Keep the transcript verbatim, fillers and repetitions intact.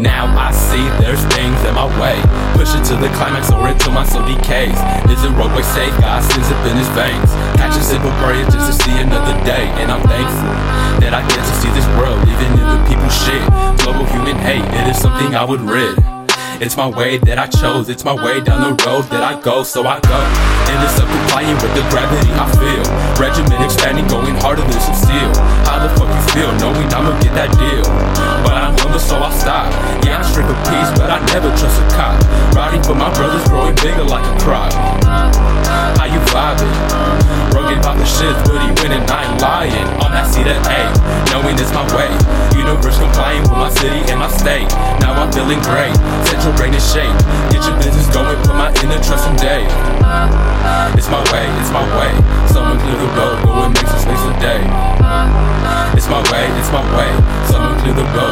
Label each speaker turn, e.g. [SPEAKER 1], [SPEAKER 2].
[SPEAKER 1] Now I see there's things in my way, pushing to the climax or until my soul decays. Is the roadway safe? God sends up in his veins. Catch a simple prayer just to see another day. And I'm thankful that I get to see this world, even in the people's shit. Global human hate, it is something I would rid. It's my way that I chose, it's my way down the road that I go, so I go. And it's up complying with the gravity I feel. Regimen expanding, going harder than some steel. How the fuck you feel, knowing I'ma get that deal? But I'm humble, so I'll stop. Yeah, I'm strict with peace, but I never trust a cop. Riding for my brothers, growing bigger like a crop. How you vibing? Rugged about the shit, but he winning, I ain't lying. On that seat at eight, knowing it's my way. Universe complying with my city and my state. Now I'm feeling great, central brain is shape. Get your business going, put my inner trust in day. It's my way, it's my way. Someone clear the road, go and make some space today. It's my way, it's my way. Someone clear the road.